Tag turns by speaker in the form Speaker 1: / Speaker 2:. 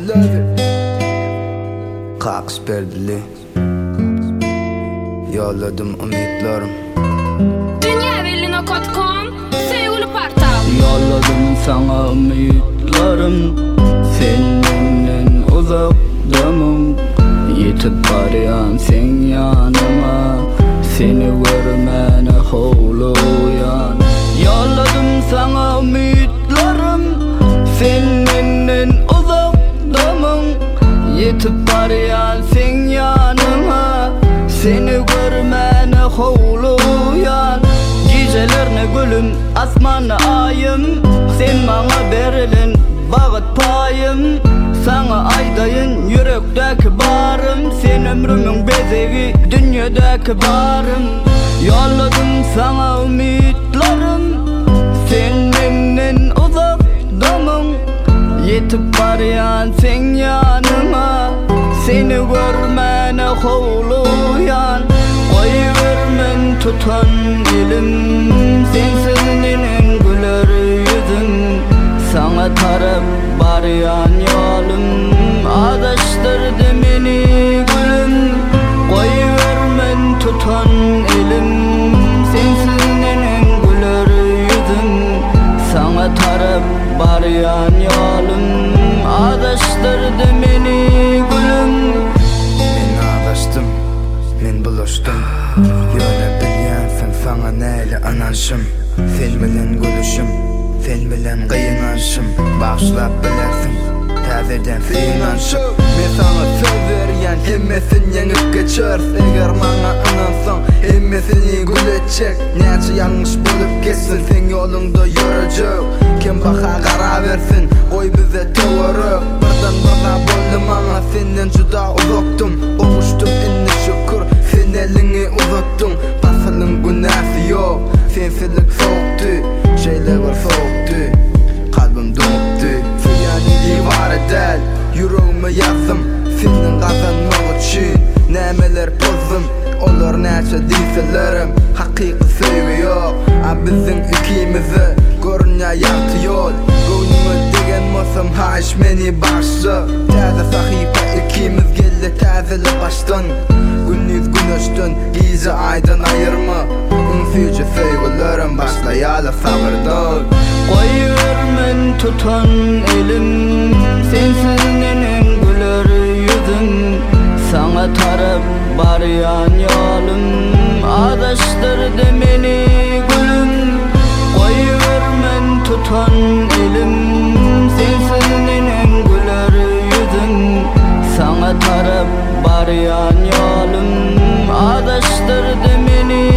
Speaker 1: Kaks perdili yolladım umidlarım.
Speaker 2: Dünyavelino.com sevgili portal.
Speaker 3: Yolladım sana umidlarım. Seninle uzakdamım. Yetip barayan sen yanıma. Seni görmene hovluyan. Yolladım sana umidlarım. Seninle uzakdamım. Yetip barayan sen yanıma. Seni görmene hovluyan. Gecelerine gülüm, asmanı ayım. Sen bana verilen bağıt payım. Sana aydayın yürekteki barım. Sen ömrümün bezeği, dünyadaki barım. Yolladım sana umidlarım. Seninle uzakdamım. Yetip barayan sen yanıma. Seni görmene hovluyan. Koyvermen tutan elim. Sensizliğinin güler yüzün. Sana taraf barayan yolum. Adaştırdı beni gülüm. Koyvermen tutan elim. Sensizliğinin güler yüzün. Sana taraf barayan yolum. Adaştırdı beni gülüm.
Speaker 1: Men adaştım, men bulaştım. Yöne bilyensin sana neyle ananşım. Sen bilen gülüşüm, sen bilen kıyınanşım. Bağışlap bilersin, tazeden sıyınanşım. Men sana söz veriyen hemmesin yenip geçer. Eğer bana anansan hemmesini gülecek. Nece yanlış bulup geçsin sen yolunda yürüyecek. Kim baka kara versin koy bize doğru. Birden bana boldum ama senden juda uzaktım. Olmuştum inni şükür sen elini uzattın. Basılın günahı yok, sensizlik soğuktu. Şeyler var soğuktu, kalbim donuktu. Süyani divar edel, yüreğime yazdım. Senin kazanmak için nemeler bozdum. Olur neçe dilselerim, hakiki sevgi yok. Bizim ikimizi görünya yaktı yol. Gönlümü degen mosam haş meni başlı. Taze sahipa ikimiz geldi tazeli baştan. Gündüz güneşten gece aydan ayırma. Ünsüce sevgilerim başlayalı sabırdan.
Speaker 3: Koyvermen tutan elim. Sensizliğinin güler yüzün. Sana taraf barayan yolum. Adaştırdı beni gülüm. Koyvermen tutan elim. Sensizliğinin güler yüzün. Sana taraf barayan yolum. Adaştırdı beni